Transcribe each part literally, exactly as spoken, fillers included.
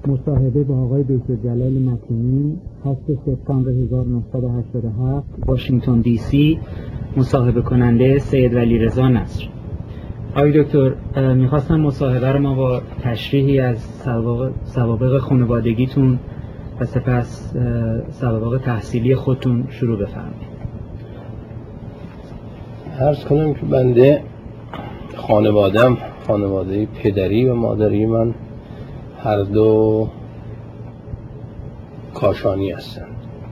مصاحبه با آقای دکتر جلال مکنی، هشت سپتامبر هزار و نهصد و هشتاد و هفت، واشنگتن دی سی. مصاحبه کننده سید ولی رضا نصر. آقای دکتر، میخواستم مصاحبه رو ما با تشریحی از سوابق, سوابق خانوادگیتون و سپس سوابق تحصیلی خودتون شروع بفرمایید. عرض کنم که بنده خانوادم خانواده پدری و مادری من هر دو کاشانی هستند.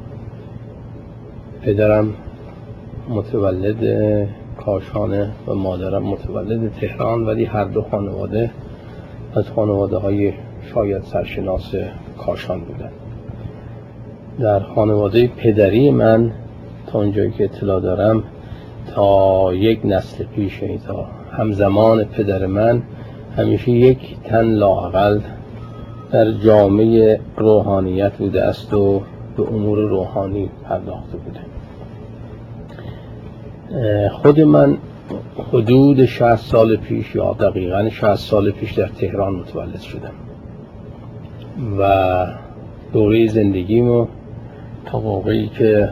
پدرم متولد کاشانه و مادرم متولد تهران، ولی هر دو خانواده از خانواده های شاید سرشناس کاشان بودن. در خانواده پدری من تا اونجایی که اطلاع دارم تا یک نسل پیش، تا همزمان پدر من، همیشه یک تن لااقل در جامعه روحانیت بوده است و به امور روحانی پرداخته بوده. خود من حدود شصت سال پیش یا دقیقاً شصت سال پیش در تهران متولد شدم و دوره زندگیمو تا موقعی که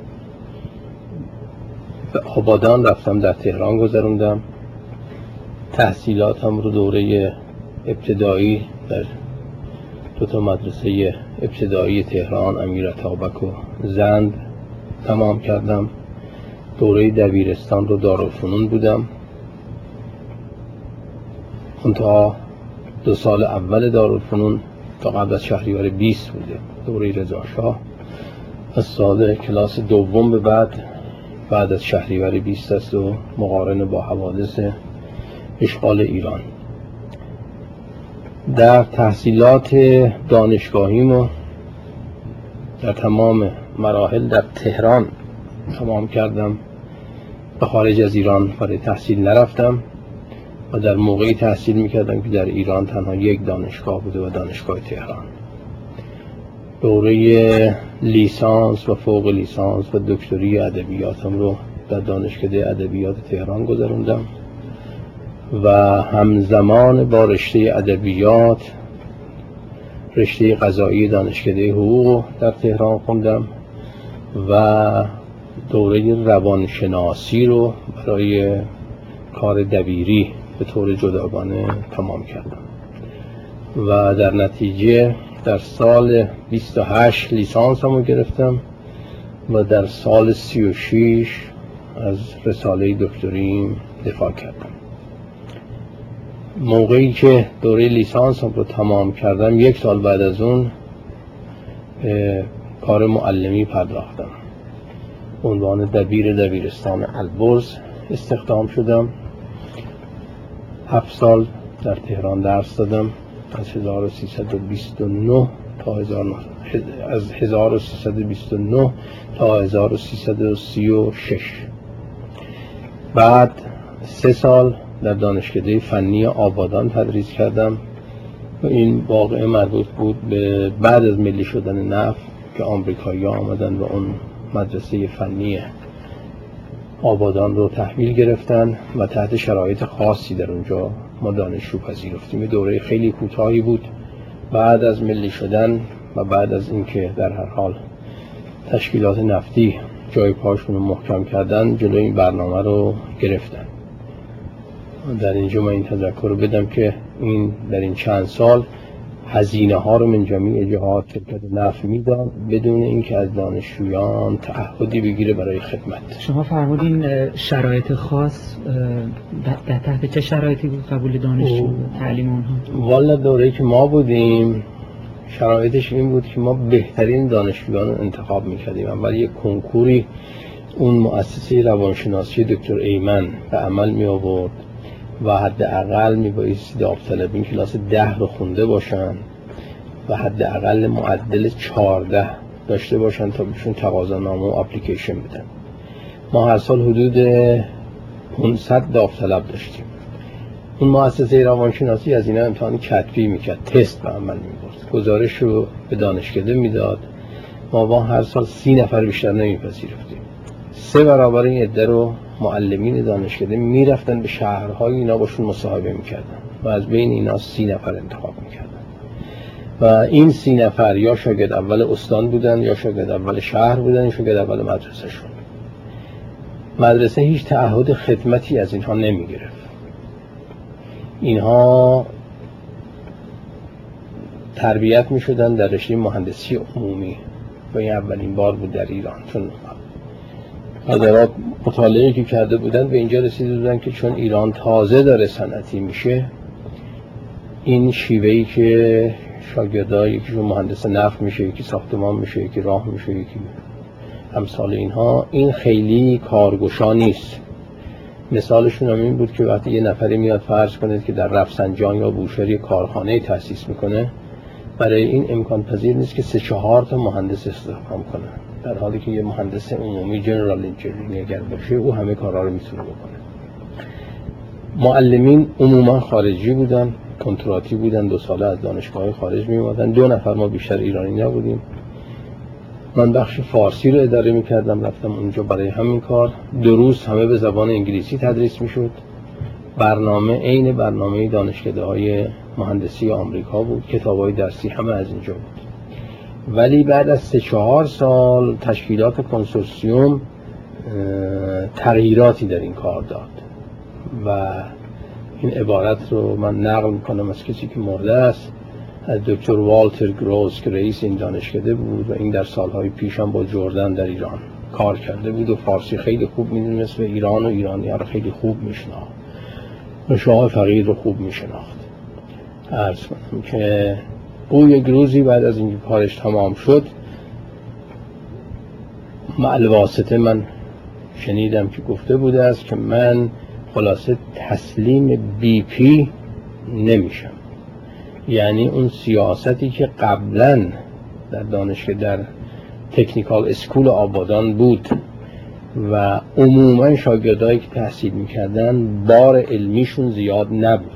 به آبادان رفتم در تهران گذروندم. تحصیلاتم رو دوره ابتدایی در دو تا مدرسه ابتدایی تهران، امیرعطابک و زند، تمام کردم. دوره دبیرستان رو دارالفنون بودم. منتها دو سال اول دارالفنون تا قبل از شهریور بیست بوده، دوره رضا شاه. از سال کلاس دوم به بعد بعد از شهریور بیست است و مقارن با حوادث اشغال ایران. در تحصیلات دانشگاهیمو در تمام مراحل در تهران تمام کردم. به خارج از ایران برای تحصیل نرفتم و در موقعی تحصیل میکردم که در ایران تنها یک دانشگاه بوده و دانشگاه تهران. دوره لیسانس و فوق لیسانس و دکتری ادبیاتم رو در دانشکده ادبیات تهران گذروندم و همزمان با رشته ادبیات رشته قضایی دانشکده حقوق در تهران خوندم و دوره روانشناسی رو برای کار دبیری به طور جداگانه تمام کردم و در نتیجه در سال بیست و هشت لیسانس هم رو گرفتم و در سال سی و شش از رساله دکتریم دفاع کردم. موقعی که دوره لیسانس هم رو تمام کردم، یک سال بعد از اون کار معلمی پرداختم. عنوان دبیر دبیرستان البرز استخدام شدم. هفت سال در تهران درس دادم، از هزار و سیصد و بیست و نه تا از هزار و سیصد و بیست و نه تا هزار و سیصد و سی و شش. بعد سه سال در دانشکده فنی آبادان تدریس کردم و این واقعه مربوط بود به بعد از ملی شدن نفت که آمریکایی‌ها آمدن و اون مدرسه فنی آبادان رو تحویل گرفتن و تحت شرایط خاصی در اونجا ما دانشجو پذیرفتیم. یه دوره خیلی کوتاهی بود. بعد از ملی شدن و بعد از اینکه در هر حال تشکیلات نفتی جای پاشون رو محکم کردن، جلوی این برنامه رو گرفتن. در اینجا من این تذکر رو بدم که این در این چند سال هزینه ها رو من جمیع جهات شرکت نفت میداد بدون اینکه از دانشجویان تعهدی بگیره برای خدمت. شما فرمودین شرایط خاص، در تحت چه شرایطی بود قبول دانشجو تعلیم اونها؟ والا دوره‌ای که ما بودیم شرایطش این بود که ما بهترین دانشجویان رو انتخاب میکردیم. اول یک کنکوری اون مؤسسه روانشناسی دکتر ایمن به عمل می آورد و حداقل میبایستی داوطلبین کلاس ده رو خونده باشن و حداقل معدل چهارده داشته باشن تا بهشون تقاضانامه و اپلیکیشن بدن. ما هر سال حدود پانصد داوطلب داشتیم. اون مؤسسه روانشناسی از اینا امتحان کتبی میکرد، تست به عمل میبرد، گزارش رو به دانشکده میداد. ما با هر سال سی نفر بیشتر نمیپذیرفتیم. سه برابر این عده رو معلمین دانشکده میرفتن به شهرهای اینا باشون مصاحبه میکردن و از بین اینا سی نفر انتخاب میکردن و این سی نفر یا شاگرد اول استان بودن یا شاگرد اول شهر بودن، شاگرد اول مدرسه شون. مدرسه هیچ تعهد خدمتی از اینها نمی گرفت. اینها تربیت می شدن در رشته مهندسی عمومی و این اولین بار بود در ایران، چون حضرات مطالعه که کرده بودن به اینجا رسیده بودن که چون ایران تازه داره صنعتی میشه، این شیوهی که شاگردها یکیشون مهندس نفت میشه، یکی ساختمان میشه، یکی راه میشه، یکی امثال اینها، این خیلی کارگشا نیست. مثالشون هم این بود که وقتی یه نفری میاد فرض کنید که در رفسنجان یا بوشهر یه کارخانه تأسیس میکنه، برای این امکان پذیر نیست که سه چهار تا مهندس استخدام کنه، در حالی که یه مهندس عمومی جنرال انجینیر اگر باشه او همه کارها رو میتونه بکنه. معلمین عموما خارجی بودن، کنتراتی بودن، دو ساله از دانشگاه خارج می اومدن. دو نفر ما بیشتر ایرانی نبودیم. من بخش فارسی رو اداره میکردم، رفتم اونجا برای همین کار. دروس همه به زبان انگلیسی تدریس میشد. برنامه عین برنامه دانشکده‌های مهندسی آمریکا بود، کتاب‌های درسی همه از اینجا بود. ولی بعد از سه چهار سال تشکیلات کنسورسیوم تغییراتی در این کار داد و این عبارت رو من نقل میکنم از کسی که مرده است، از دکتر والتر گروس که رئیس این دانشکده بود و این در سالهای پیش هم با جردن در ایران کار کرده بود و فارسی خیلی خوب میدونست و ایران و ایرانی‌ها رو خیلی خوب میشناخت و شاه فقید رو خوب میشناخت. عرض کنم که او یک روزی بعد از اینکه کارش تمام شد، معلواسطه من شنیدم که گفته بوده است که من خلاصه تسلیم بی پی نمیشم. یعنی اون سیاستی که قبلا در دانشگاه در تکنیکال اسکول آبادان بود و عموما شاگردایی که تحصیل میکردن بار علمیشون زیاد نبود،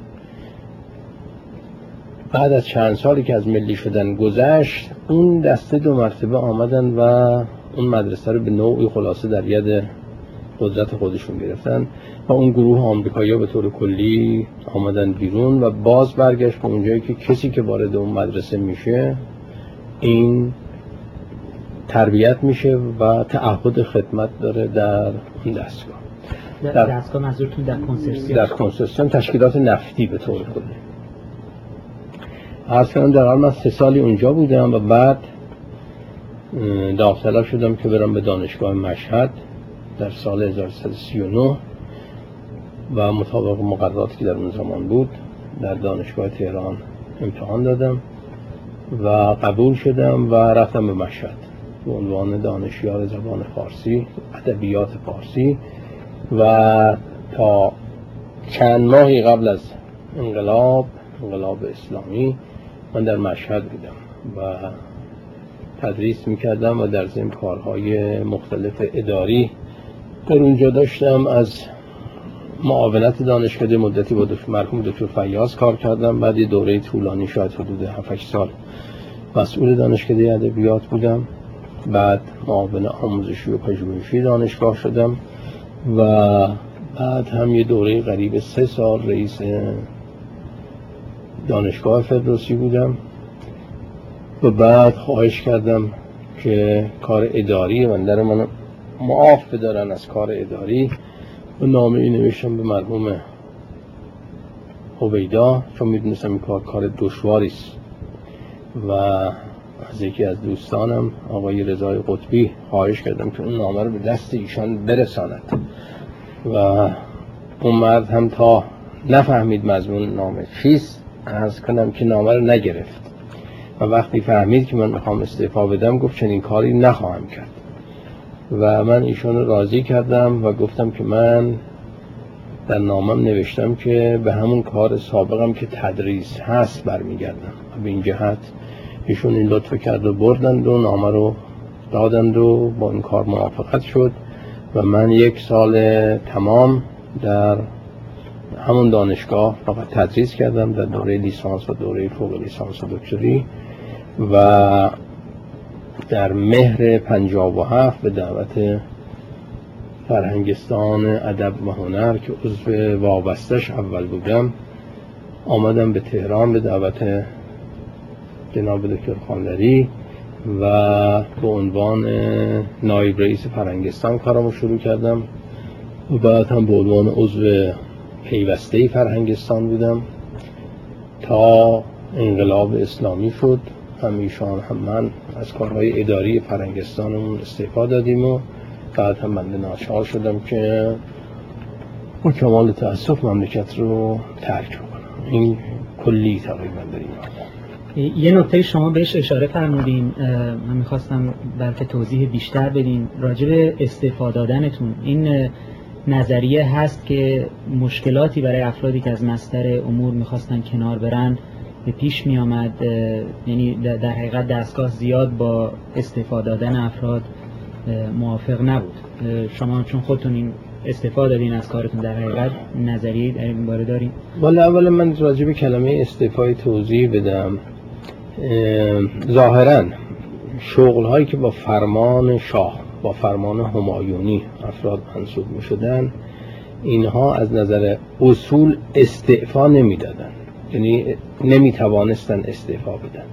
بعد از چند سالی که از ملی شدن گذشت، اون دسته دو مرتبه آمدن و اون مدرسه رو به نوعی خلاصه در ید قدرت خودشون گرفتن و اون گروه آمریکایی‌ها به طور کلی آمدن بیرون و باز برگشت به اونجایی که کسی که وارد اون مدرسه میشه این تربیت میشه و تعهد خدمت داره در اون دستگاه. در دستگاه منظورتون در کنسرسیوم؟ در کنسرسیوم تشکیلات نفتی به طور کلی. عرض کنم در حال من سه سالی اونجا بودم و بعد داوطلب شدم که برم به دانشگاه مشهد در سال هزار و سیصد و سی و نه و مطابق مقرراتی که در اون زمان بود در دانشگاه تهران امتحان دادم و قبول شدم و رفتم به مشهد به عنوان دانشیار زبان فارسی، ادبیات فارسی و تا چند ماهی قبل از انقلاب انقلاب اسلامی من در مشهد بودم و تدریس میکردم و در ضمن کارهای مختلف اداری در اونجا داشتم. از معاونت دانشکده مدتی با دکتر مرحوم دکتر فیاض کار کردم. بعد یه دوره طولانی شاید حدود هفت هشت سال مسئول دانشکده ادبیات بودم. بعد معاون آموزشی و پژوهشی دانشگاه شدم و بعد هم یه دوره قریب سه سال رئیس دانشگاه فردوسی بودم و بعد خواهش کردم که کار اداری من در من معاف بدارن از کار اداری و نامه ای نوشتم به مرحوم هویدا، چون میدونستم این کار کار دشواری است و از یکی از دوستانم آقای رضای قطبی خواهش کردم که اون نامه رو به دست ایشان برساند و اون مرد هم تا نفهمید مضمون نامه چیست عرض کنم که نامه رو نگرفت و وقتی فهمید که من میخوام استعفا بدم گفت چنین کاری نخواهم کرد و من ایشون رو راضی کردم و گفتم که من در نامم نوشتم که به همون کار سابقم که تدریس هست برمیگردم و به این جهت ایشون این لطف کرد و بردند و نامه رو دادند و با این کار موافقت شد و من یک سال تمام در همون دانشگاه فقط تدریس کردم در دوره لیسانس و دوره فوق لیسانس و دکتری و در مهر پنجاه و هفت به دعوت فرهنگستان ادب و هنر که عضو وابستش اول بودم آمدم به تهران به دعوت جناب دکتر خاندری و به عنوان نایب رئیس فرهنگستان کارمو شروع کردم و بعد هم به عنوان عضو پیوسته فرهنگستان بودم تا انقلاب اسلامی شد. هم ایشان هم من از کارهای اداری فرهنگستانمون استعفا دادیم و بعد هم بنده ناچار شدم که با کمال تأسف مملکت رو ترک کنم. این کلی تقریبا داریم. یه نکته شما بهش اشاره فرمودین، من میخواستم بلکه توضیح بیشتر بدین راجع به استعفا دادنتون. این نظریه هست که مشکلاتی برای افرادی که از مصدر امور میخواستن کنار برن به پیش می آمد، یعنی در حقیقت دستگاه زیاد با استعفا دادن افراد موافق نبود. شما چون خودتون این استعفا دادین از کارتون، در حقیقت نظریه در این باره دارین؟ والا اولا من راجع به کلمه استعفای توضیح بدم. ظاهرا شغل هایی که با فرمان شاه، با فرمان همایونی افراد منصوب می شدن، اینها از نظر اصول استعفا نمی دادن، یعنی نمی توانستن استعفا بدن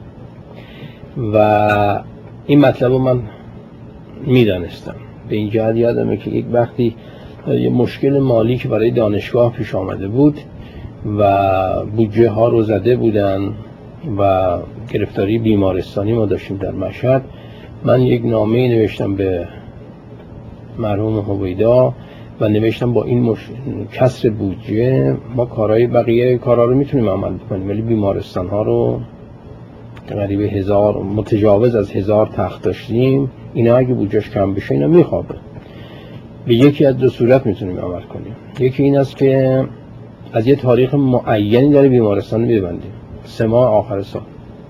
و این مطلب رو من می دانستم. به این جهت یادمه که یک وقتی یه مشکل مالی که برای دانشگاه پیش آمده بود و بودجه ها رو زده بودن و گرفتاری بیمارستانی ما داشتیم در مشهد، من یک نامه نوشتم به مرحوم هویدا و نوشتم با این مش... کسر بودجه ما کارهای بقیه کارها رو میتونیم عمل بکنیم، ولی بیمارستان ها رو قریب هزار متجاوز از هزار تخت داشتیم، اینا اگه بودجهش کم بشه اینا میخوابه. به یکی از دو صورت میتونیم عمل کنیم. یکی این است که از یه تاریخ معینی داره بیمارستان رو ببندیم، سه ماه آخر سال،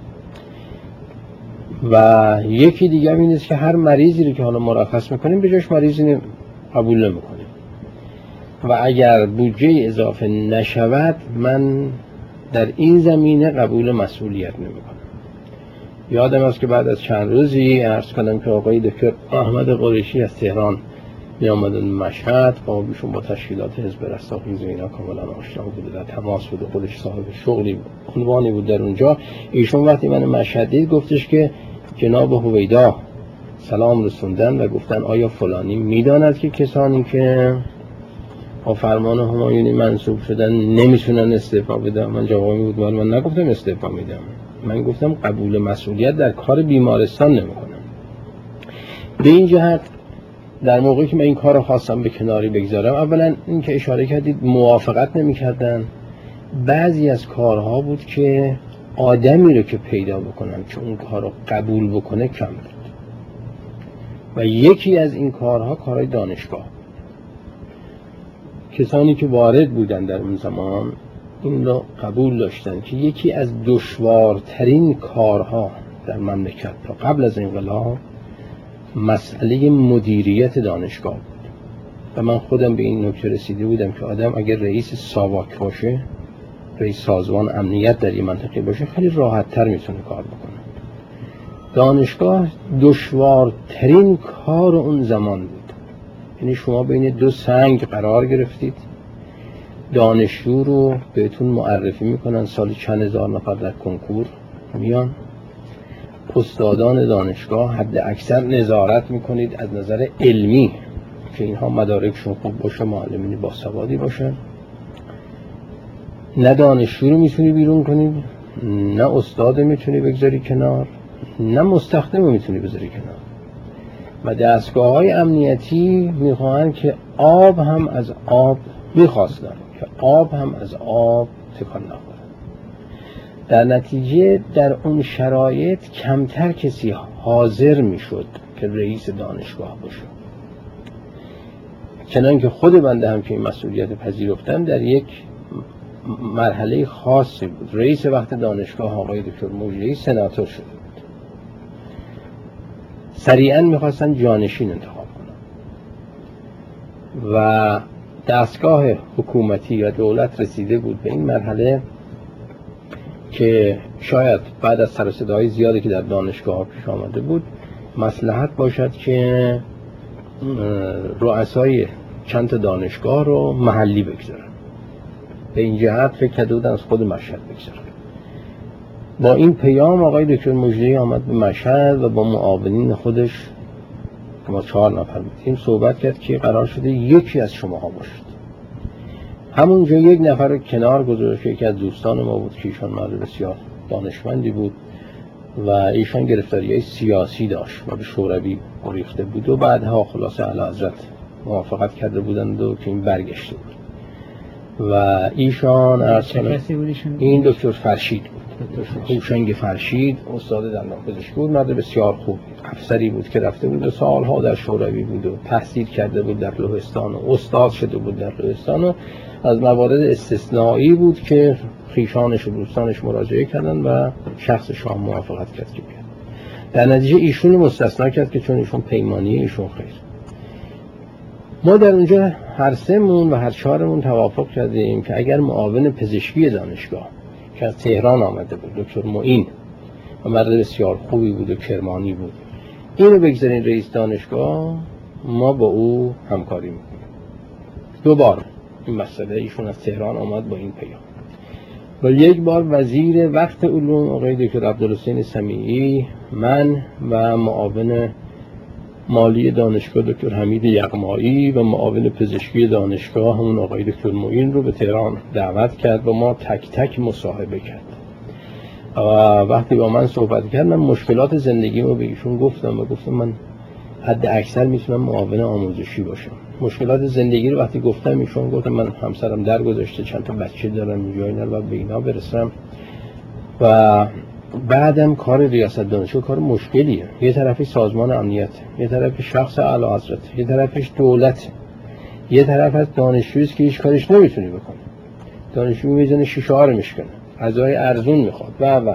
و یکی دیگه این است که هر مریضی رو که حالا مرخص میکنیم به جاش مریضی قبول نمیکنیم و اگر بودجه اضافه نشود من در این زمینه قبول مسئولیت نمیکنم. یادم است که بعد از چند روزی عرض کردم که آقای دکتر احمد قریشی از تهران می آمدن مشهد، با بیشون با تشکیلات حزب رستاخیز و اینا کاملا آشنا بوده، در تماس بوده، خودش صاحب شغلی عنوانی بود در اونجا. ایشون وقتی من مشهد دید گفتش که جناب هویدا سلام رسوندن و گفتن آیا فلانی میداند که کسانی که با فرمان همایونی منصوب شدن نمیتونن استعفا بدن؟ من جوابی بود من, من نگفتم استعفا میدم، من گفتم قبول مسئولیت در کار بیمارستان نمیکنم. به این جهت در موقعی که من این کار رو خواستم به کناری بگذارم، اولا این که اشاره کردید موافقت نمیکردن. بعضی از کارها بود که آدمی رو که پیدا بکنن که اون کار رو قبول بکنه کم بود و یکی از این کارها کارهای دانشگاه. کسانی که وارد بودن در اون زمان این رو قبول داشتن که یکی از دشوارترین کارها در مملکت تا قبل از انقلاب مسئله مدیریت دانشگاه بود و من خودم به این نکته رسیده بودم که آدم اگر رئیس ساواک باشه، رئیس سازمان امنیت در این منطقه باشه، خیلی راحت تر میتونه کار بکنه. دانشگاه دشوارترین کار اون زمان بود، یعنی شما بین دو سنگ قرار گرفتید، دانشجو رو بهتون معرفی میکنن، سالی چند هزار نفر در کنکور میان، استادان دانشگاه حد اکثر نظارت میکنید از نظر علمی که اینها مدارکشون خوب باشه، معلمین باسوادی باشن. نه دانشجو رو میتونی بیرون کنید، نه استاد میتونی بگذاری کنار، نه مستخدم رو میتونی بذاری کنار. و دستگاه های امنیتی میخواهند که آب هم از آب میخواستن که آب هم از آب تکان نخوره. در نتیجه در اون شرایط کمتر کسی حاضر میشد که رئیس دانشگاه باشه. چنان که خود بنده هم که این مسئولیت پذیرفتم در یک مرحله خاصی بود. رئیس وقت دانشگاه آقای دکتر موجهی سناتور شده بود. سریعا میخواستن جانشین انتخاب کنن و دستگاه حکومتی و دولت رسیده بود به این مرحله که شاید بعد از سر و صداهای زیادی که در دانشگاه پیش آمده بود مصلحت باشد که رؤسای چند دانشگاه رو محلی بگذارن. به این جهت فکر کرده بودن از خود مشهد بگذارن. با این پیام آقای دکتر مجدی آمد به مشهد و با معاونین خودش که ما چهار نفر بودیم صحبت کرد که قرار شده یکی از شماها باشد. همونجا یک نفر رو کنار گذاشت، یکی از دوستان ما بود که ایشان مرد بسیار دانشمندی بود و ایشان گرفتاری‌های سیاسی داشت و به شوروی گریخته بود و بعدها خلاصه اعلیحضرت موافقت کرده بودند و که این برگشته بود و ایشان ارسال این دکتر فرشید بود، هوشنگ فرشید، استاد دندانپزشکی بود، مرد بسیار خوب، افسری بود که رفته بود و سالها در شوروی بود و تحصیل کرده بود در لهستان و استاد شده بود در لهستان و از موارد استثنایی بود که خیشانش و دوستانش مراجعه کردن و شخص شاه موافقت کرد که بیاد. در نتیجه ایشون مستثنا کرد که چون ایشون پیمانی ایشون خیر. ما در اونجا هر سه‌مون و هر چهارمون توافق کردیم که اگر معاون پزشکی دانشگاه که از تهران آمده بود، دکتر معین و مرد بسیار خوبی بود و کرمانی بود، اینو بگذارین رئیس دانشگاه، ما با او همکاری میکنیم. دو بار این مسئله ایشون از تهران آمد با این پیام و یک بار وزیر وقت علوم آقای دکتر عبدالحسین سمیعی، من و معاون مالی دانشگاه دکتر حمید یغمایی و معاون پزشکی دانشگاه همون آقای دکتر معین رو به تهران دعوت کرد و ما تک تک مصاحبه کرد و وقتی با من صحبت کرد من مشکلات زندگیمو به ایشون گفتم و گفتم من حد اکثر میتونم معاون آموزشی باشم. مشکلات زندگی رو وقتی گفتم ایشون گفتم من همسرم درگذشته، چند تا بچه دارم اینجا، اینا رو به اینا برسم و بعدم کار ریاست دانشگاه کار مشکلیه. یه طرفی سازمان امنیت، یه طرفی شخص اعلیحضرت، یه طرفش دولت، یه طرف از دانشجویی که هیچ کارش نمیتونی بکنه. دانشجو میزنه شیشه ها رو میشکنه، غذای ارزون میخواد و و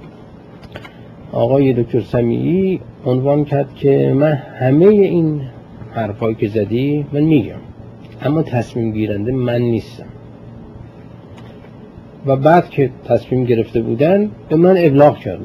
آقای دکتر سمیعی عنوان کرد که من همه این حرفایی که زدی من میگم، اما تصمیم گیرنده من نیستم. و بعد که تصمیم گرفته بودن به من ابلاغ کردن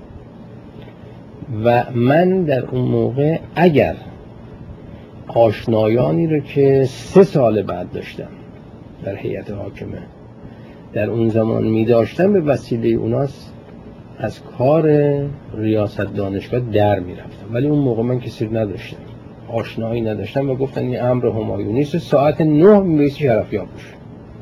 و من در اون موقع اگر آشنایانی رو که سه سال بعد داشتم در هیئت حاکمه در اون زمان می داشتم به وسیله اوناست از کار ریاست دانشگاه در می رفتم، ولی اون موقع من کسی نداشتم، آشنایی نداشتم و گفتن این امر همایونی است، ساعت نه میبایستی شرفیاب بشه.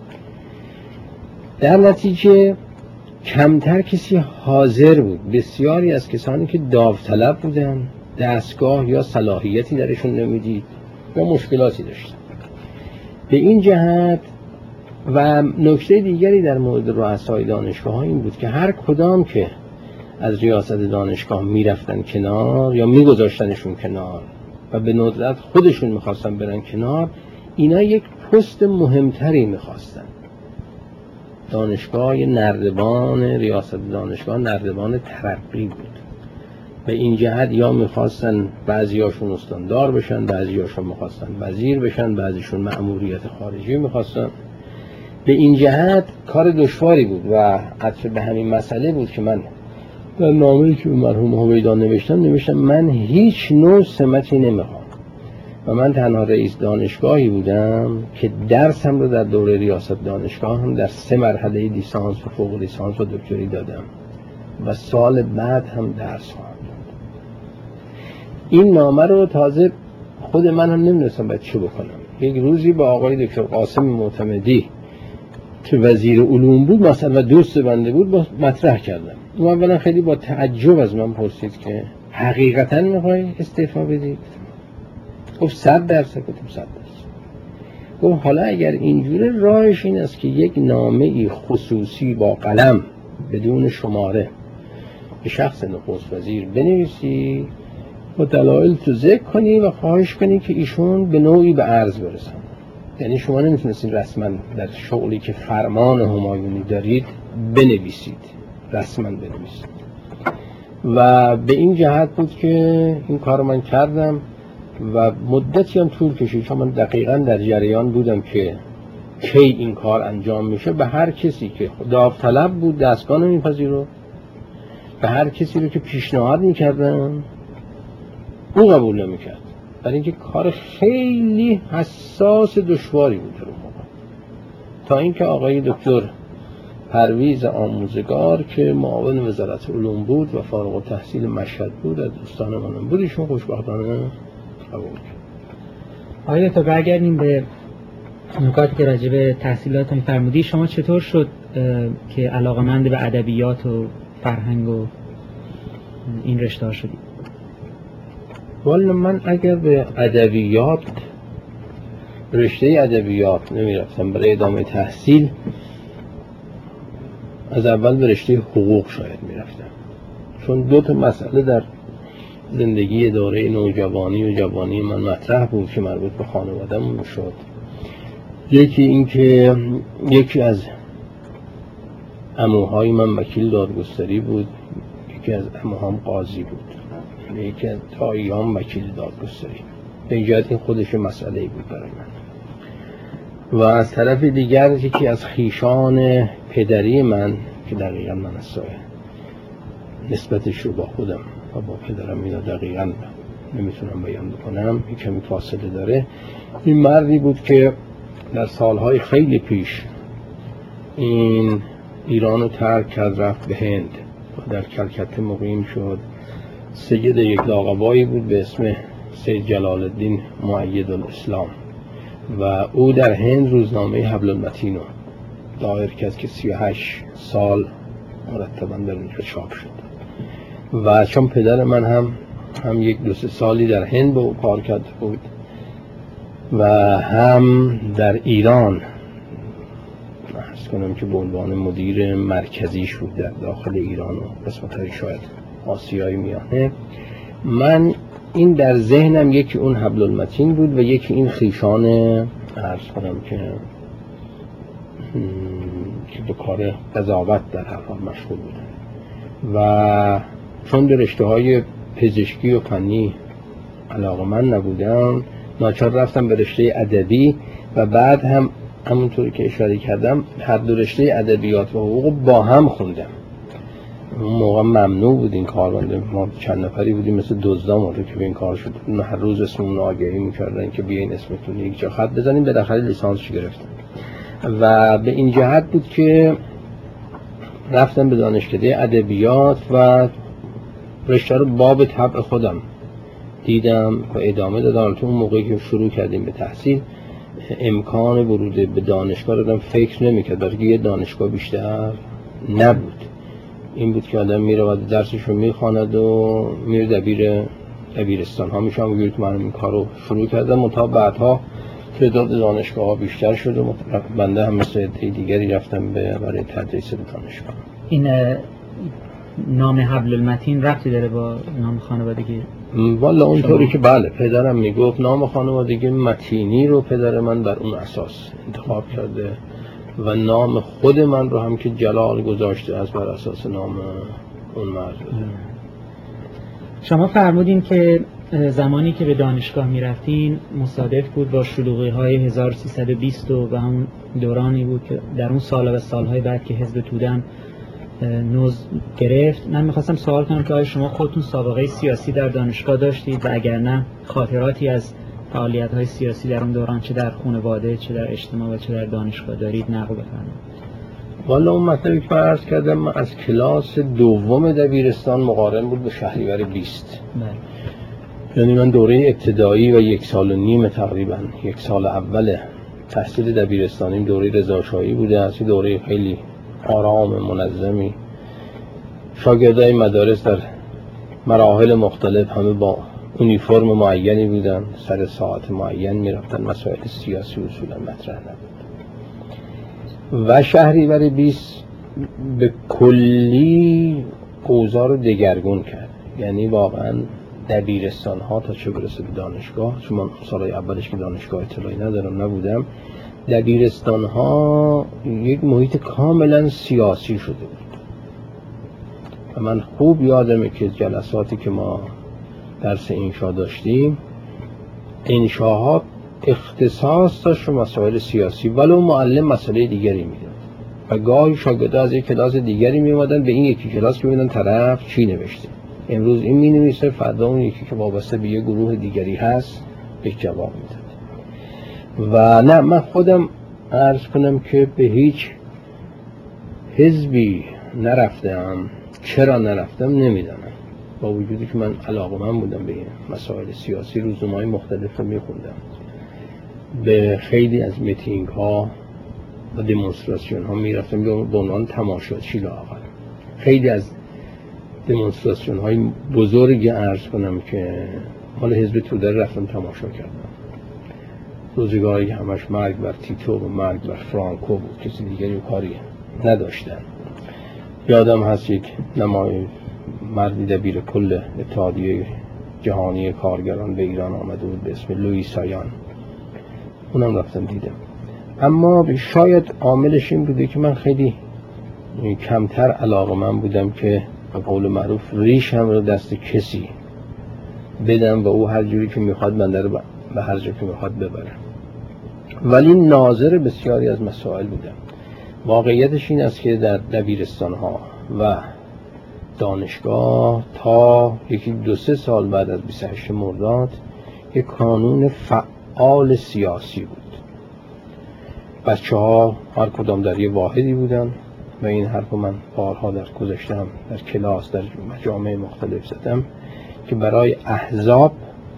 در نتیجه کمتر کسی حاضر بود. بسیاری از کسانی که داوطلب بودن دستگاه یا صلاحیتی درشون نمیدید و مشکلاتی داشتن. به این جهت و نکته دیگری در مورد رؤسای دانشگاه ها این بود که هر کدام که از ریاست دانشگاه میرفتن کنار یا میگذاشتنشون کنار و به ندرت خودشون میخواستن برن کنار، اینا یک پست مهمتری میخواستن. دانشگاه نردبان، ریاست دانشگاه نردبان ترقی بود. به این جهت یا میخواستن بعضیاشون استاندار بشن، بعضیاشون میخواستن وزیر بشن، بعضیشون مأموریت خارجی میخواستن. به این جهت کار دشواری بود و عطف به همین مسئله بود که من در نامه‌ای که به مرحوم هویدان نوشتم نوشتم من هیچ نوع سمتی نمیخوام و من تنها رئیس دانشگاهی بودم که درسم رو در دوره ریاست دانشگاه هم در سه مرحله لیسانس و فوق لیسانس و دکتری دادم و سال بعد هم درس خواهم داد. این نامه رو تازه خود من هم نمیدونستم باید چه بکنم. یک روزی با آقای دکتر قاسم معتمدی که وزیر علوم بود مثلا و دوست بنده بود با مطرح کردم. او اولا خیلی با تعجب از من پرسید که حقیقتا میخوای استعفا بدی؟ گفت صد درصد. گفتم صد درصد. گفت حالا اگر اینجوره راهش این است که یک نامه خصوصی با قلم بدون شماره به شخص نخست وزیر بنویسی و دلایل تو ذکر کنی و خواهش کنی که ایشون به نوعی به عرض برسن. یعنی شما نمیتونستید رسما در شغلی که فرمان همایونی دارید بنویسید، رسما بنویسید. و به این جهت بود که این کار من کردم و مدتی هم طول کشید، چون من دقیقاً در جریان بودم که کی این کار انجام میشه. به هر کسی که داوطلب بود دستگاه نمیپذیرو، به هر کسی رو که پیشنهاد میکردم او قبول نمیکرد، برای اینکه کار خیلی حساس دشواری بود در اون موقع. تا اینکه آقای دکتر پرویز آموزگار که معاون وزارت علوم بود و فارغ التحصیل مشهد بود، از دوستان منم بود، ایشون خوشبختانه قبول کرد. آیا تا برگردیم به نکاتی که راجع به تحصیلاتتون فرمودی، شما چطور شد که علاقه‌مند به ادبیات و فرهنگ و این رشته ها شدید؟ والا من اگر به ادبیات، رشته ادبیات نمیرفتم برای ادامه تحصیل، از اول به رشته حقوق شاید میرفتم، چون دو تا مسئله در زندگی دوره نوجوانی و جوانی من مطرح بود که مربوط به خانواده‌مون شد. یکی این که یکی از عموهای من وکیل دادگستری بود، یکی از عموهام قاضی بود، یکی از دایی‌هام وکیل دادگستری. به این جهت این خودش مسئله‌ای بود برای من. و از طرف دیگر یکی از خویشان پدری من که دقیقاً من از نسبتش رو با خودم و با پدرم اینا دقیقاً نمیتونم بیان بکنم، یک کمی فاصله داره. این مردی بود که در سالهای خیلی پیش این ایران رو ترک کرد، رفت به هند و در کلکته مقیم شد. سید یک لاقبایی بود به اسم سید جلال الدین مؤید الاسلام و او در هند روزنامه حبل المتین رو دایر کرد که سی و هشت سال مرتباً در اونجا چاپ شد. و چون پدر من هم هم یک دو سه سالی در هند با او کار کرده بود و هم در ایران عرض کنم که به عنوان مدیر مرکزیش بود در داخل ایران و قسمت‌های شاید آسیای میانه، من این در ذهنم یکی اون حبل المتین بود و یکی این خویشان عرض کنم که که به کار قضاوت در هر حال مشغول بودن. و چون در رشته‌های پزشکی و فنی علاقه من نبودم، ناچار رفتم به رشته ادبی و بعد هم همونطوری که اشاره کردم هر دو رشته ادبیات و حقوق با هم خوندم. اون موقع ممنوع بود این کار، بنده ما چند نفری بودیم مثل دزدا ما رو که به این کار شد، هر روز اسممون آگهی می‌کردن که بیاین اسمتون یک جا خط بزنیم. بالاخره لیسانسش گرفتم و به این جهت بود که رفتم به دانشکده ادبیات و رشته رو باب طبع خودم دیدم و ادامه دادم. تو اون موقعی که شروع کردیم به تحصیل امکان ورود به دانشگاه رو آدم فکر نمی‌کرد، برای یه دانشگاه بیشتر نبود. این بود که آدم میره و درسش رو میخواند و میره دبیر دبیرستان ها میشه. هم گفت من این کار رو شروع کردم و تا بعدها تعداد دانشگاه ها بیشتر شد و بنده هم مثل دیگری رفتم به برای تدریس دانشگاه. این نام حبل المتین ربطی داره با نام خانوادگی؟ والا اونطوری که بله، پدرم میگفت نام خانوادگی متینی رو پدر من بر اون اساس انتخاب کرده و نام خود من رو هم که جلال گذاشته از بر اساس نام اون مرد. شما فرمودین که زمانی که به دانشگاه میرفتین مصادف بود با شلوغی های هزار و سیصد و بیست و به همون دورانی بود که در اون سال و سالهای بعد که حزب توده نوز گرفت. من میخواستم سوال کنم که آیا شما خودتون سابقه سیاسی در دانشگاه داشتید و اگر نه خاطراتی از فعالیت های سیاسی در اون دوران چه در خانواده چه در اجتماع و چه در دانشگاه دارید نقل بفرمایید. والا اون مطلبی که من عرض کردم، من از کلاس دوم دبیرستان مقارن بود به شهریور بیست. بله. یعنی من دوره ابتدایی و یک سال و نیم تقریبا یک سال اول تحصیل دبیرستانیم دوره رضاشاهی بوده. از دوره خیلی آرام منظمی، شاگردای مدارس در مراحل مختلف همه با اونیفرم معینی بودن، سر ساعت معین میرفتن، مسائل سیاسی اصولا مطرح نبود. و شهریور بیست به کلی اوضاع رو دگرگون کرد. یعنی واقعا دبیرستان ها تا چه برسه به دانشگاه، چون من سالهای اولش که دانشگاه اطلاعی ندارم نبودم، دبیرستان ها یک محیط کاملا سیاسی شده بود. و من خوب یادمه که جلساتی که ما درس انشا داشتیم، انشاها اختصاص داشت به مسائل سیاسی، ولو معلم مسئله دیگری میداد و گاهی شاگردها از یک کلاس دیگری میومدن به این یکی کلاس که میدن طرف چی نوشته، امروز این می نویسه، فردا اون یکی که وابسته به یه گروه دیگری هست به جواب میداد. و نه، من خودم عرض کنم که به هیچ حزبی نرفتم. چرا نرفتم نمیدانم، با وجودی که من علاقه‌مند بودم به این مسائل سیاسی، روزنامه‌های مختلف رو میخوندم، به خیلی از میتینگ ها و دمونستراسیون ها میرفتم به عنوان تماشاچی لااقل. خیلی از دمونستراسیون های بزرگی عرض کنم که مال حزب توده رفتم تماشا کردم. روزگاری همش مرگ بر تیتو و مرگ بر فرانکو بود، کسی دیگری کاری نداشتن. یادم هست یک نمای مردی دبیر کل اتحادیه جهانی کارگران به ایران آمده بود به اسم لوئیس سایان، اونم رفتم دیدم. اما شاید عاملش این بوده که من خیلی کمتر علاقه‌مند بودم که به قول معروف ریشم رو دست کسی بدم و او هر جوری که میخواد من در به هر جا که میخواد ببره، ولی ناظر بسیاری از مسائل بودم. واقعیتش این است که در دبیرستان ها و دانشگاه تا یکی دو سه سال بعد از بیست و هشتم مرداد یک کانون فعال سیاسی بود. بچه ها هر کدام در یه واحدی بودن و این حرف من بارها در گذاشتم، در کلاس، در مجامع مختلف زدم که برای احزاب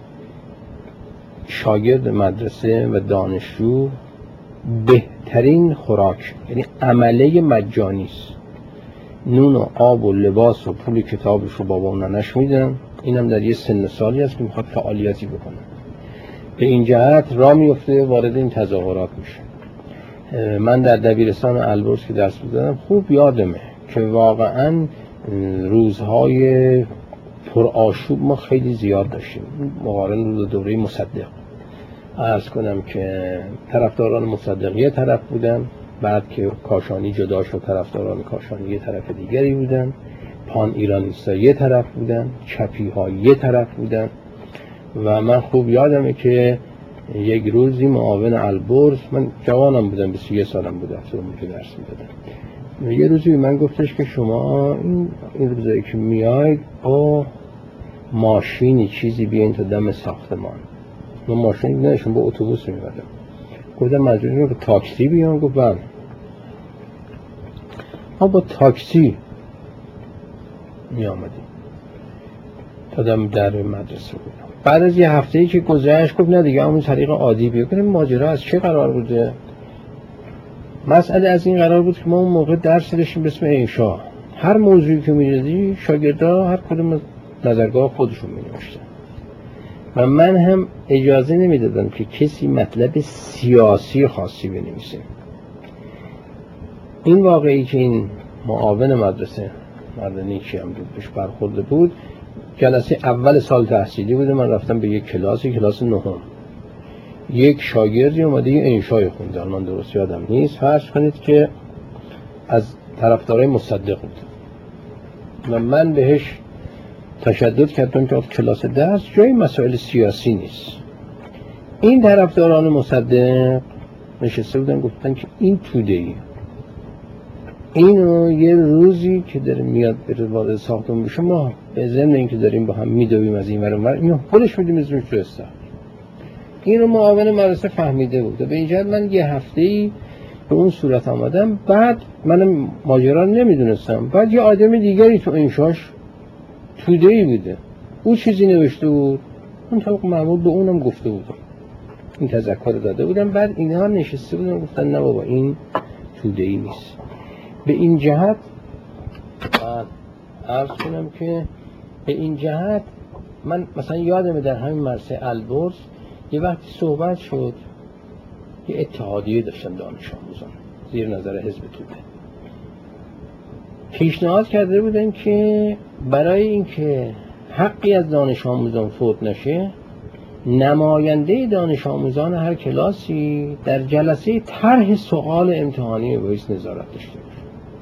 شاگرد مدرسه و دانشجو بهترین خوراک یعنی عمله مجانی است. نون و آب و لباس و پول کتابش رو بابا و ننش میدن. اینم در یه سن سالی است که میخواد فعالیتی بکنه. به این جهت راه میفته وارد این تظاهرات میشه. من در دبیرستان البرز که درس می‌دادم خوب یادمه که واقعا روزهای پرآشوب ما خیلی زیاد داشتیم، مقارن با دوره مصدق. عرض کنم که طرفداران مصدق یه طرف بودن، بعد که کاشانی جدا شد طرفداران کاشانی یه طرف دیگری بودن، پان ایرانیستا یه طرف بودن، چپی ها یه طرف بودن. و من خوب یادمه که یک روزی معاون البرز، من جوانم بودم، بیست و یک سالم بود، افتادم که درس میدادم، یه روزی من گفتش که شما این, این روزایی که میاید با ماشینی چیزی بیاین تا دم ساختمان. من ماشینی نداشتم، با اتوبوس میمدم. گفتم مجبوریم با تاکسی بیام. گفت بله. ما با تاکسی می آمدیم تا دم در مدرسه بودم. بعد از یه هفته‌ای که گذشت گفت نه دیگه همون طریق عادی بیا. گفتم ماجرا از چه قرار بوده؟ مسئله از این قرار بود که ما اون موقع درس داشتیم به اسم انشا. هر موضوعی که می‌دیدی شاگردا هر کدوم از نظرگاه خودشون می‌نوشتن و من هم اجازه نمیدادم که کسی مطلب سیاسی خاصی بنویسه. این واقعی که این معاون مدرسه مردانی که هم بهش برخورده بود، جلسه اول سال تحصیلی بوده، من رفتم به یک کلاسی، کلاس نهم. یک شاگردی اومده یه انشای خونده، من درست یادم نیست، فرض کنید که از طرفدارای مصدق بود و من بهش تشدد کردم که کلاس درس جای مسائل سیاسی نیست. این طرفداران مصدق نشسته بودن گفتن که این توده‌ای، اینو یه روزی که داره میاد بره وارد ساختمون بشه، ما به ضمن اینکه داریم با هم میدویم از این ور اون ور، اینو خودش میدیم از اون تو استاد. اینو معاون مدرسه فهمیده بود. به این جهت من یه هفته‌ای به اون صورت آمدم. بعد من ماجرا نمیدونستم. بعد یه آدم دیگری تو انشاش توده‌ای بوده، او چیزی نوشته بود، اون طبق معمول به اونم گفته بودم، این تذکر داده بودم. بعد اینها نشسته بودن گفتن نه بابا این توده‌ای نیست. به این جهت بعد عرض کنم که به این جهت من مثلا یادمه در همین مرسه البرز یه وقتی صحبت شد، یه اتحادیه داشتن دانش آموزان زیر نظر حزب توده، پیشنهاد کرده بودن که برای اینکه حقی از دانش آموزان فوت نشه، نماینده دانش آموزان هر کلاسی در جلسه طرح سوال امتحانی باید نظارت داشته باشه.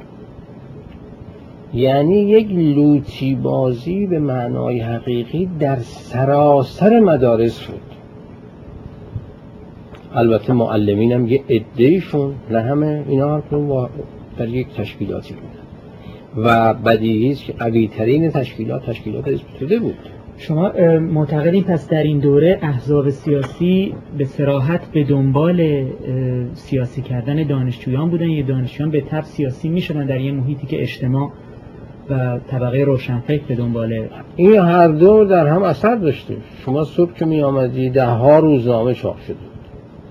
یعنی یک لوتی بازی به معنای حقیقی در سراسر مدارس شد. البته معلمین هم یه عده‌ایشون، نه همه، اینا هر کدوم در یک تشکیلاتی بودن و بدیهی است که قوی ترین تشکیلات تشکیلات حزب توده بود. شما معتقدین پس در این دوره احزاب سیاسی به صراحت به دنبال سیاسی کردن دانشجویان بودن یا دانشجویان به تبع سیاسی میشدن در یه محیطی که اجتماع و طبقه روشنفکر به دنباله؟ این هر دو در هم اثر داشته. شما صبح که می آمدی ده ها روزنامه چاپ شده بود.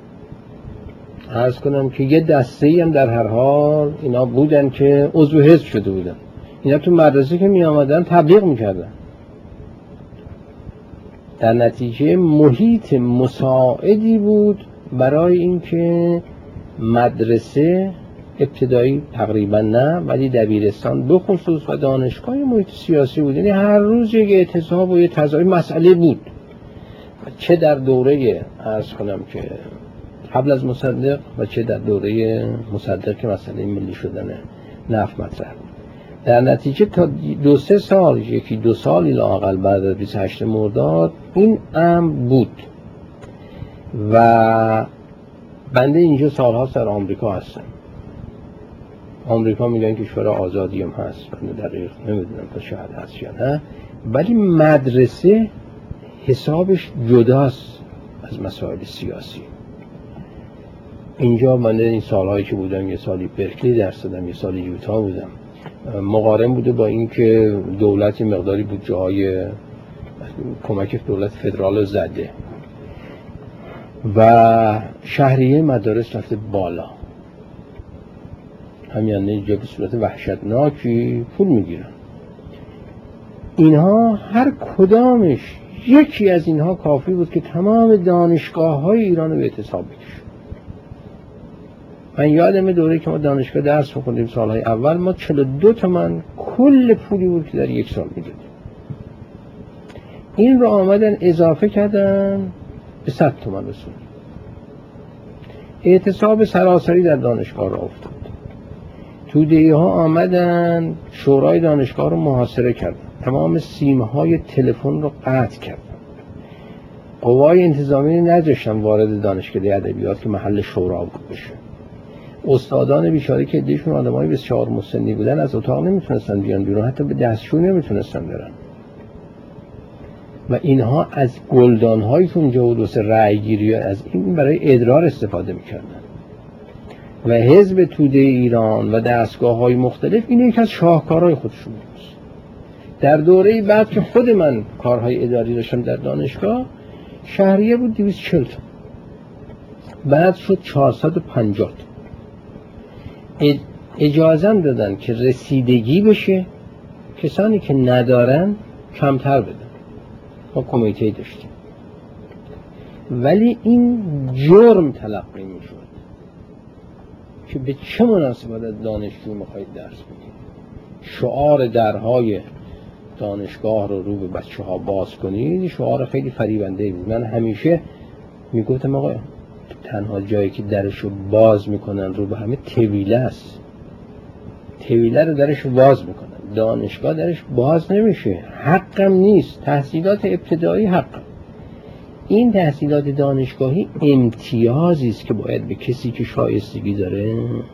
عرض کنم که یه دسته هم در هر حال اینا بودن که عضو حزب شده بودن. اینا تو مدرسه که می آمدن تبلیغ می کردن. در نتیجه محیط مساعدی بود برای اینکه مدرسه ابتدایی تقریبا نه ولی دبیرستان بخصوص و دانشگاه محیط سیاسی بود. یعنی هر روز یک اعتصاب و یک تظاهر مسئله بود، چه در دوره عرض کنم که قبل از مصدق و چه در دوره مصدق که مسئله ملی شدن نفت مطرح بود. در نتیجه تا دو سه سال یکی دو سالی لااقل بعد از بیست و هشتم مرداد این امر بود. و بنده اینجا سال‌هاست در آمریکا هستم. آمریکا میگن کشور آزادی هم هست، بنده دقیق نمیدونم تا شاید هست یا نه، ولی مدرسه حسابش جداست از مسائل سیاسی. اینجا من این سالهایی که بودم، یه سالی برکلی درس دادم، یه سالی یوتا بودم، مقارن بوده با اینکه دولت مقداری بودجه های کمک دولت فدرال زده و شهریه مدارس رفته بالا. همین اینجا به صورت وحشتناکی پول میگیرن. اینها هر کدامش یکی از اینها کافی بود که تمام دانشگاه های ایران رو به اعتصاب بکشه. من یادم دوره که ما دانشگاه درس می‌خوندیم سالهای اول، ما چهل و دو تومن کل پولی بود که در یک سال میدادیم. این رو آمدن اضافه کردن به صد تومن رسول. اعتصاب سراسری در دانشگاه را افتاد. توده‌ای ها آمدن شورای دانشگاه رو محاصره کردن، تمام سیم‌های تلفن رو قطع کردن، قوای انتظامی نذاشتن وارد دانشکده ادبیات که محل شورا بود بشه. استادان بیچاره که عده‌شون آدمای بسیار مسنی بودن از اتاق نمیتونستن بیان بیرون، حتی به دستشویی نمیتونستن برن. و اینها از گلدان‌هایی که اونجا بود واسه رأی‌گیری از این برای ادرار استفاده میکردن. و حزب توده ایران و دستگاه‌های مختلف این یکی از شاهکارهای خودشون بود. در دوره بعد که خود من کارهای اداری داشتم در دانشگاه، شهریه بود دویست و چهل تا، بعد شد چهارصد و پنجاه تا. اجازه دادن که رسیدگی بشه، کسانی که ندارن کمتر بدن. ما کمیته داشتیم ولی این جرم تلقی می شد که به چه مناسبت از دانشجو میخواید درس بدید. شعار درهای دانشگاه رو رو به بچه ها باز کنید شعار خیلی فریبنده بود. من همیشه میگفتم آقا تنها جایی که درش رو باز میکنن رو به همه طویله است. طویله رو درش باز میکنن، دانشگاه درش باز نمیشه. حقم نیست، تحصیلات ابتدایی حقم. این تحصیلات دانشگاهی امتیازی است که باید به کسی که شایستگی داره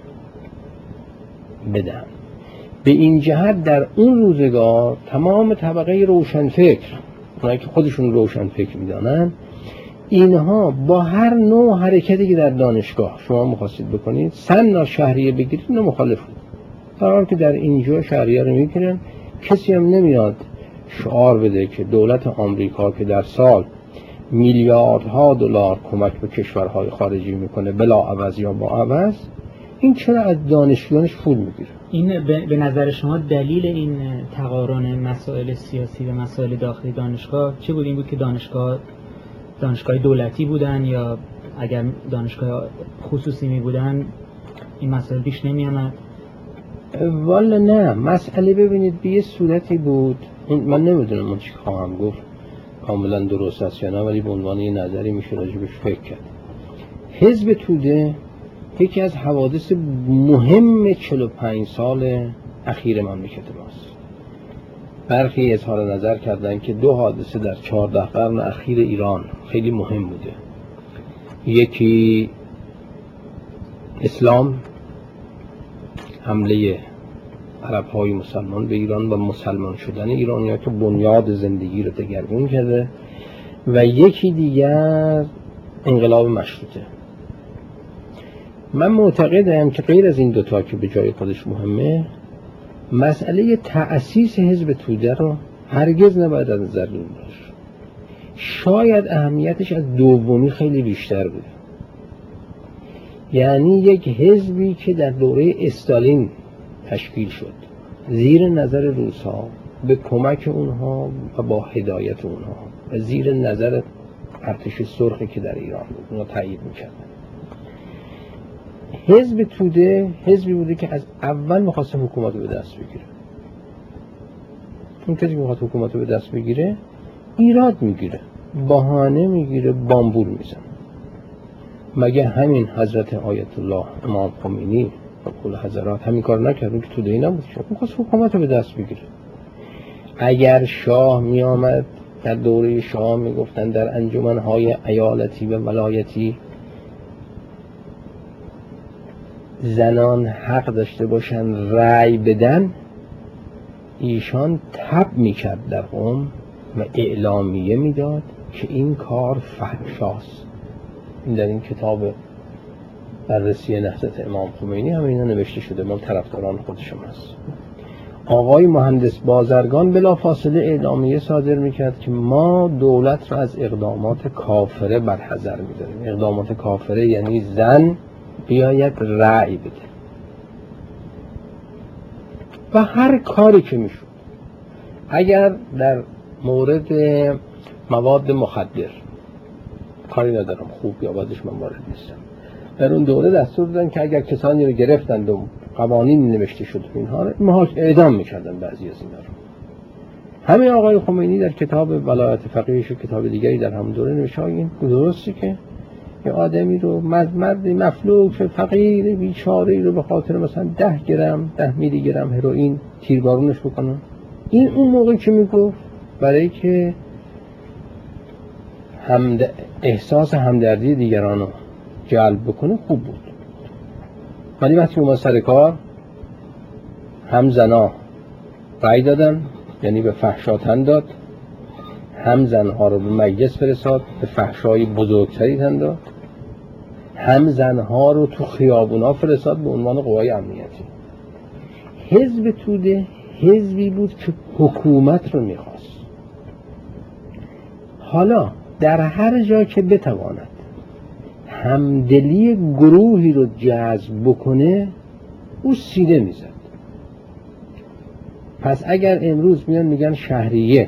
بدن. به این جهت در اون روزگار تمام طبقه روشنفکر، اونایی که خودشون روشنفکر میدانن، اینها با هر نوع حرکتی که در دانشگاه شما مخواستید بکنید سن شهریه بگیرید نه مخالف بود. در حالی که در اینجا شهریه رو میگیرن، کسی هم نمیاد شعار بده که دولت آمریکا که در سال میلیاردها دلار کمک به کشورهای خارجی میکنه بلا عوض یا با عوض، این چرا از دانشجویانش پول میگیره؟ این به نظر شما دلیل این تقارن مسائل سیاسی و مسائل داخلی دانشگاه چه بود؟ این بود که دانشگاه دانشگاه دولتی بودن یا اگر دانشگاه خصوصی می بودن این مسائل پیش نمی آمد؟ والا نه، مسئله ببینید به یه صورتی بود، من نمیدونم من چی خواهم گفت کاملا درست است یا نه، ولی به عنوان یه نظری میشه راجبش فکر کرد. حزب توده یکی از حوادث مهم چهل و پنج سال اخیر مملکت ماست. برخی اظهار نظر کردن که دو حادثه در چهارده قرن اخیر ایران خیلی مهم بوده. یکی اسلام، حمله عرب‌های مسلمان به ایران و مسلمان شدن ایرانی‌ها که بنیاد زندگی رو دگرگون کرده، و یکی دیگر انقلاب مشروطه. من معتقدم که غیر از این دوتا که به جای خودش مهمه، مسئله تأسیس حزب توده رو هرگز نباید از نظر داشت. شاید اهمیتش از دومی خیلی بیشتر بود. یعنی یک حزبی که در دوره استالین تشکیل شد زیر نظر روس‌ها، به کمک اونها و با هدایت اونها و زیر نظر ارتش سرخی که در ایران بود، اونها تایید میکردن. حزب توده حزبی بوده که از اول میخواست حکومت رو به دست بگیره. اون کسی که میخواد حکومت رو به دست بگیره ایراد میگیره، بهانه میگیره، بامبول میزنه. مگه همین حضرت آیت الله امام خمینی و کل حضرات همین کار نکردن که توده‌ای نبود؟ شد میخواست حکومت رو به دست بگیره. اگر شاه میامد، در دوره شاه میگفتن در انجمنهای ایالتی و ولایتی زنان حق داشته باشن رأی بدن، ایشان تب میکرد در قم و اعلامیه میداد که این کار فحشاست. این در این کتاب بررسی نهضت امام خمینی هم اینا نوشته شده، من طرفداران خودشم هست. آقای مهندس بازرگان بلا فاصله اعلامیه صادر میکرد که ما دولت را از اقدامات کافره برحذر میداریم. اقدامات کافره یعنی زن بیاید رأی بده و هر کاری که میشود. اگر در مورد مواد مخدر، کاری ندارم خوب یا بدش من وارد نیستم، در اون دوره دستور دادن که اگر کسانی رو گرفتند و قوانین نوشته شد اینها رو محاک اعدام میکردن بعضی از اینا رو. همین آقای خمینی در کتاب ولایت فقیهش و کتاب دیگری در همون دوره نوشته این درسته که یه آدمی رو مرد مفلوک فقیر بیچاره‌ای رو به خاطر مثلا ده گرم ده میلی گرم هروئین تیربارونش بکنن. این اون موقع که میگفت برای که همد... احساس همدردی دیگران رو جلب بکنه خوب بود، ولی وقتی اومد سر کار هم زنا رأی دادن، یعنی به فحشا تن داد، هم زنها رو به مجلس فرستاد به فحشای بزرگتری تن داد، هم زنها رو تو خیابونا فرستاد به عنوان قوای امنیتی. حزب توده حزبی بود که حکومت رو میخواست. حالا در هر جا که بتواند همدلی گروهی رو جذب بکنه او سینه میزد. پس اگر امروز میان میگن شهریه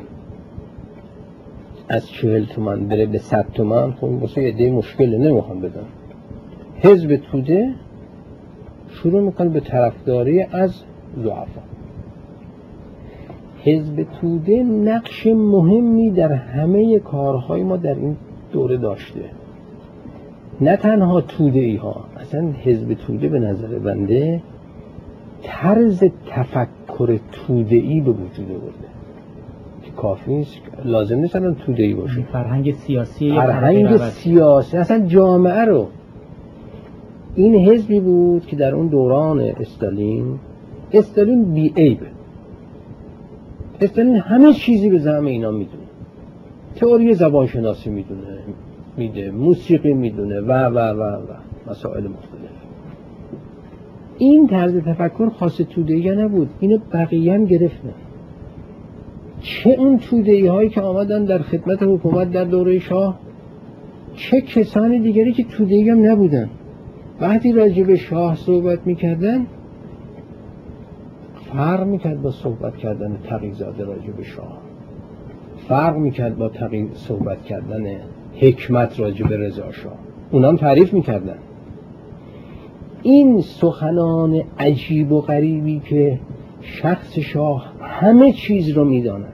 از چهل تومن بره به صد تومن، خب این واسه یه عده مشکل نمیخوان بدن. حزب توده شروع میکنه به طرفداری از ضعفا. حزب توده نقش مهمی در همه کارهای ما در این دوره داشته. نه تنها توده ای ها، اصلا حزب توده به نظر بنده طرز تفکر توده ای به وجود آورده که کافی نیست، لازم نیست الان توده ای باشه. فرهنگ سیاسی فرهنگ سیاسی اصلا جامعه رو. این حزبی بود که در اون دوران استالین استالین بی عیبه. استالین همه چیزی به زعم اینا میدونه، تئوری زبان شناسی میدونه میده، موسیقی میدونه و و و و مسائل مختلف. این طرز تفکر خاص توده‌ای نبود، اینو بقیه هم گرفتن. چه اون توده‌ای هایی که آمدن در خدمت حکومت در دوره شاه، چه کسانی دیگری که توده‌ای هم نبودن. وقتی راجع به شاه صحبت میکردن فرق میکرد با صحبت کردن تقی‌زاده راجع به شاه، فرق میکرد با تقی... صحبت کردن حکمت راجع به رضا شاه. اونام تعریف میکردن. این سخنان عجیب و غریبی که شخص شاه همه چیز رو میداند،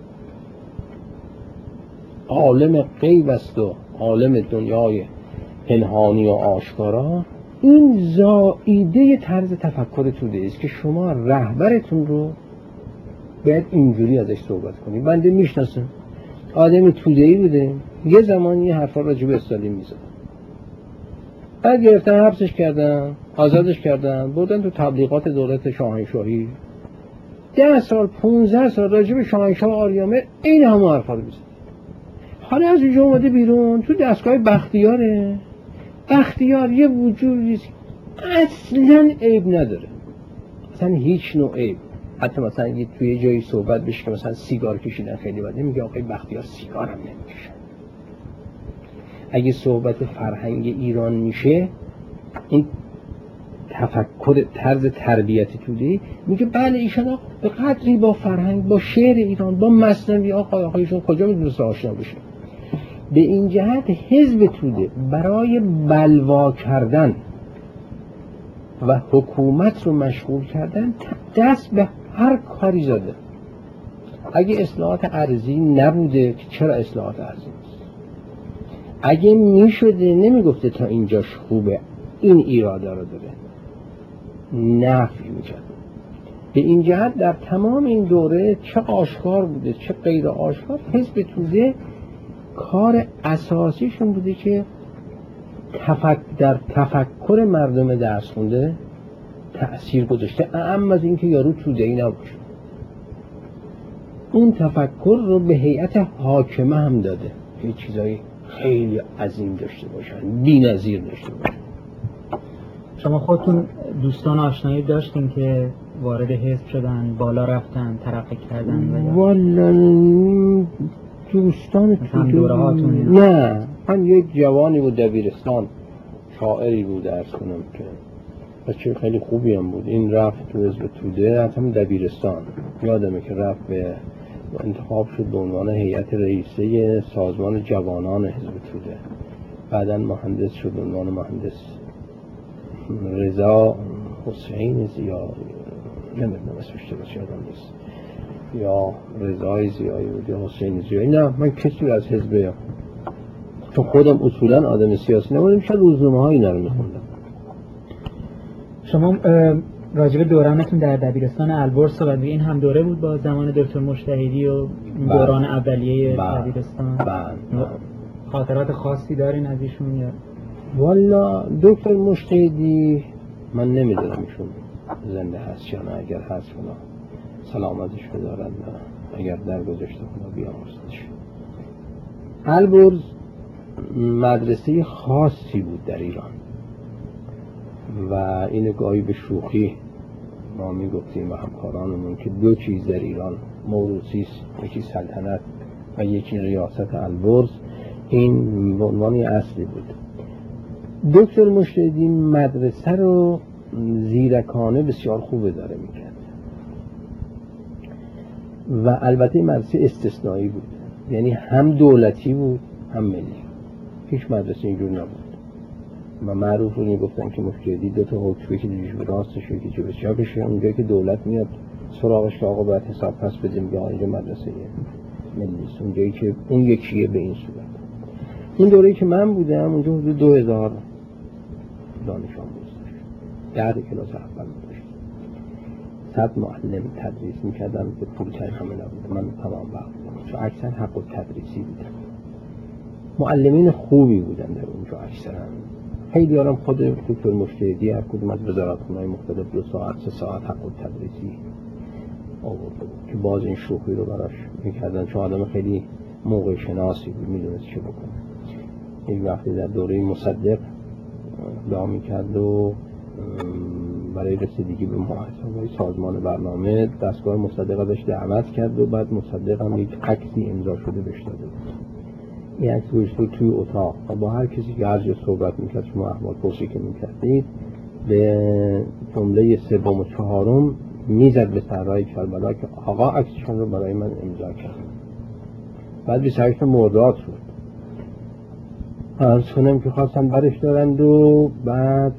عالم غیب است و عالم دنیای پنهانی و آشکارا، این زائیده طرز تفکر توده است که شما رهبرتون رو باید اینجوری ازش صحبت کنید. بنده میشناسم آدم توده‌ای بوده، یه زمانی حرفا راجع به استالین میزد، بعد گرفتن حبسش کردن، آزادش کردن، بردن تو تبلیغات دولت شاهنشاهی ده سال پونزده سال راجع به شاهنشاه آریامر این همه حرفا رو میزد. حالا از اونجا اومده بیرون تو دستگاه بختیاره. بختیار یه وجودی اصلا عیب نداره، اصلا هیچ نوع عیب. حتی مثلا اگه توی جایی صحبت بشه که مثلا سیگار کشیدن خیلی بده، میگه آقای بختیار سیگار هم نمیکشن. اگه صحبت فرهنگ ایران میشه، این تفکر طرز تربیتی توده، میگه بله ایشان به قدری با فرهنگ، با شعر ایران، با مثنوی آقای آقایشون کجا میتونست آشنا بشه. به این جهت حزب توده برای بلوا کردن و حکومت رو مشغول کردن دست به هر کاری زده. اگه اصلاحات ارضی نبوده که چرا اصلاحات ارضی نیست؟ اگه میشده نمیگفته تا اینجاش خوبه، این ایرادا رو داره، نفی میکرد. به این جهت در تمام این دوره چه آشکار بوده چه غیر آشکار، حزب توده کار اساسیشون بوده که تفک... در تفکر مردم درس خونده تأثیر گذاشته، اعم از اینکه یارو توده‌ای نباشه. اون تفکر رو به هیئت حاکمه هم داده، یه چیزایی خیلی عظیم داشته باشن، بی‌نظیر داشته باشن. شما خودتون دوستان آشنایی داشتین که وارد حزب شدن، بالا رفتن، ترقی کردن؟ والا دوستان توده نه، من یک جوانی بود دبیرستان، شاعری بود درس کنم که بچه خیلی خوبی هم بود. این رفت تو حزب توده، حتی دبیرستان یادمه که رفت به انتخاب شد به عنوان هیئت رئیسه سازمان جوانان حزب توده. بعداً مهندس شد به عنوان مهندس. رضا حسین زیایی، نمیدونم اسمش درست یادم نیست، یا رضای زیایی بود یا حسین زیایی. نه من کسی از حزب، چون خودم اصولا آدم سیاسی نبودم، شاید روزنامه های اینا رو میخوندم. شما راجب دورانتون در دبیرستان البرز و این هم دوره بود با زمان دکتر مجتهدی و دوران اولیه دبیرستان؟ بله. خاطرات خاصی دارین از ایشون یا؟ والا دکتر مجتهدی من نمیدونم ایشون زنده هست یا نه، اگر هست خدا سلامتش بدارد، نه اگر درگذشته خدا بیامرزدش. البرز مدرسه خاصی بود در ایران و این گاهی به شوخی ما میگفتیم و همکارانمون که دو چیز در ایران موروثی است، یکی سلطنت و یکی ریاست البرز. این به عنوان اصلی بود. دکتر مجتهدی مدرسه رو زیرکانه بسیار خوب اداره میکرد و البته مدرسه استثنایی بود، یعنی هم دولتی بود هم ملی، هیچ مدرسه اینجور نبود و معروف رو میگفتن که مجتهدی دو تا حکمه که دیگه به راستش یکی چه به چپشه، اونجایی که دولت میاد سراغش که آقا باید حساب پس بدیم میگه اینجا مدرسه ملی است، اونجایی که اون یکیه به این صورت. این دوره‌ای که من بودم اونجا حدود دو هزار دانش آموز داشت، ده کلاس اول داشت، صد معلم تدریس میکردن به پول تای همه نبود، من تمام وقت بودم چون اکثر حق و تدریسی بودم. معلمین خوبی بودن در اونجا اکثرا. خیلی هارم خود دکتر مجتهدی هر کدوم از وزارتخونه‌های مختلف دو ساعت سه ساعت حق و تدریسی آورده بود که باز این شوخی رو براش میکردن، چون آدم خیلی موقع شناسی بود، میدونست چه بکنه. این وقتی در دوره مصدق دعا میکرد و برای رسیدگی به محاسبه سازمان برنامه دستگاه مصدق ازش دعوت کرد و بعد مصدق هم یک عکسی امضا شده بهش داده بود. این عکس گذاشته توی اتاق و با هر کسی که هر جا صحبت میکرد، شما احوال پرسی که میکردید، به جمله سوم و چهارم میزد به صحرای کربلا که آقا عکسشون رو برای من امضا کرد. بعد بیست و هشت مرداد شد، عرض کنم که خواستن برش دارند و بعد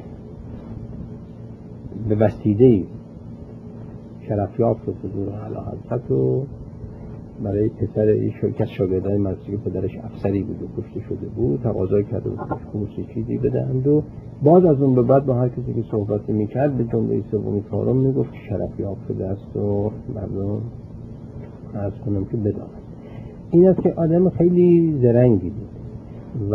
به وسیله‌ای شرفیاب شد حضور اعلی حضرت و برای پسر این شرکت شاگردای مدرسه که پدرش افسری بود و کشته شده بود تقاضا کرده بود که خمسی چیزی بدهند و باز از اون به بعد با هر کسی که صحبت میکرد به جمله سوم چهارم میگفت که شرفیاب شده است و مردم عرض کنم که بدانند. این است که آدم خیلی زرنگی بود و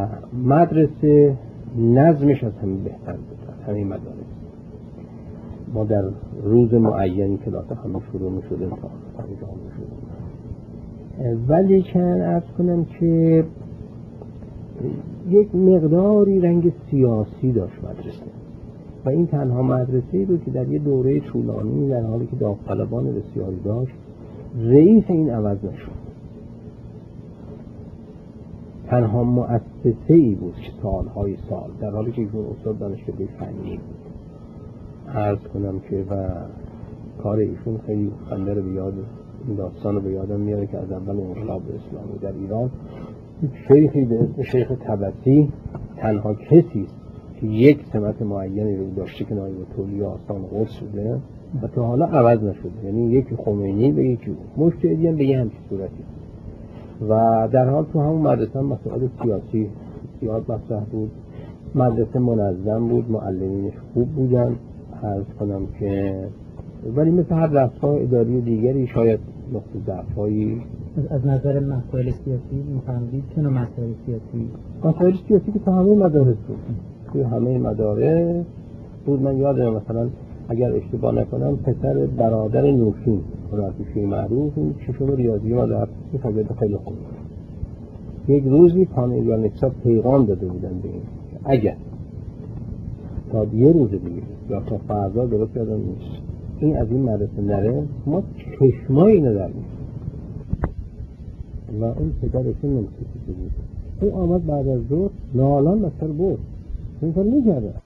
مدرسه نظمش از همین بهتر بود، همین مدارس. ما در روز معین کلاس همه شروع می شده تا انجام می شده. ولی چند عرض کنم که یک مقداری رنگ سیاسی داشت مدرسه و این تنها مدرسه بود که در یه دوره طولانی در حالی که داوطلبان بسیاری داشت رئیس این عوض نشد. تنها مؤسسه ای بود که سالهای سال در حالی که ایشون استاد دانشکده فنی بود عرض کنم که و کار ایشون خیلی خنده رو به یاد این داستان رو به یادم میاره که از اول انقلاب اسلامی در ایران شیخی به اسم شیخ تبسی تنها کسی است که یک سمت معینی رو داشته که نایب تولیه آستان قدس شده و تا حالا عوض نشده، یعنی یکی خمینی به یکی او مجتهدی هم به یه همچین صورتی و در حال تو همون مدرسه هم مسائل سیاسی زیاد مطرح بود. مدرسه منظم بود، معلمینش خوب بودن عرض کنم که ولی مثل هر دستگاه اداری دیگری شاید نقطه ضعف‌هایی از نظر مسائل سیاسی می‌فهمید چه نوع مسائل سیاسی؟ مسائل سیاسی که تو همه مدارس بود، توی همه مدارس بود. من یادم مثلا اگر اشتباه نکنم پسر برادر نوشین هنرپیشه معروف این ششم ریاضی ما در شاگرد خیلی خوب یک روزی پانل یا نکسا پیغام داده بودن به این اگر تا یه روز دیگه یا تا فردا درست یادم نیست این از این مدرسه نره ما چشمای اینو در می‌کنیم و اون پدرشون نمی‌سیده بود. او آمد بعد از ظهر نالان بسر بود این کار نکرده